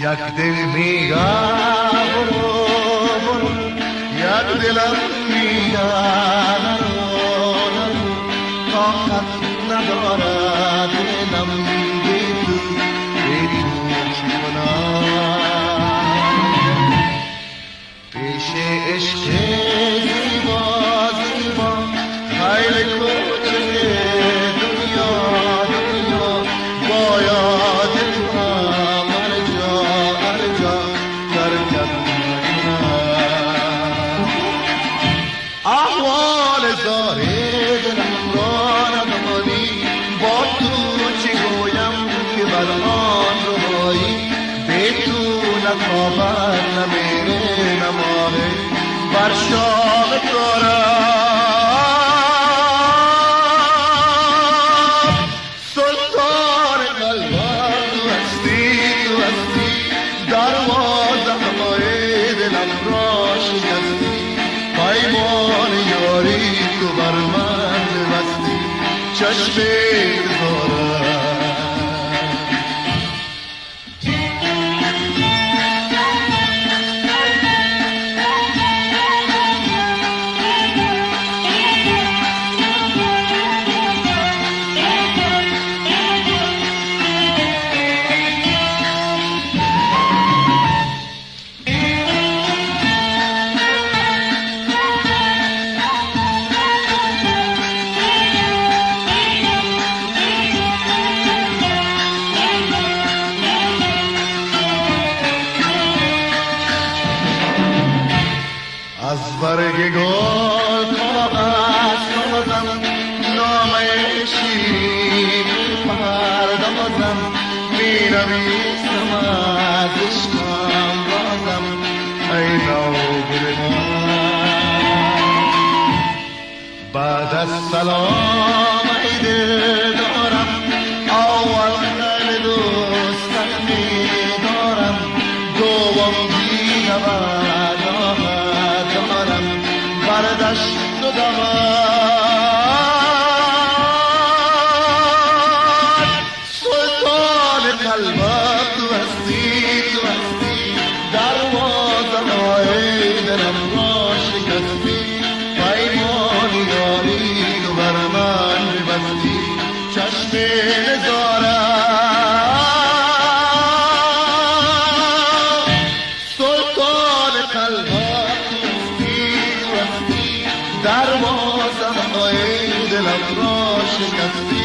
یک دل میگم برو برو، یک دلم میگم نرو نرو، طاقت ندارد دلم بی تو چی کنم. پیش عشق زیبا زیبا خیلی کوچه دنیا دنیا، باید تو هم هر جا ترکم کنم. احوال زار دلم را ندانی، با تو چه گویم که بر آن روایی، به تو نتابد نمیره نماره بر شام کارم. سلطان قلبم تو هستی تو هستی، دروازه همه دلم را شکستی، پیمان یاری تو بر من بستی، چشم دارم. از برگ گل کاغذ سازم، نامه شیرین پردازم، می‌نویسم از عشقم بازم ای نوگل من. بعد از سلام ای دل دارم، اول دل دوستت می‌دارم، دوم بینود بردشت و دمد. سلطان قلبم تو هستی تو هستی، دروازه های دلم را شکستی، پیمان یاری تو بر من بستی، چشم نگارم. سلطان قلبم دروازه های دلم را شکستی،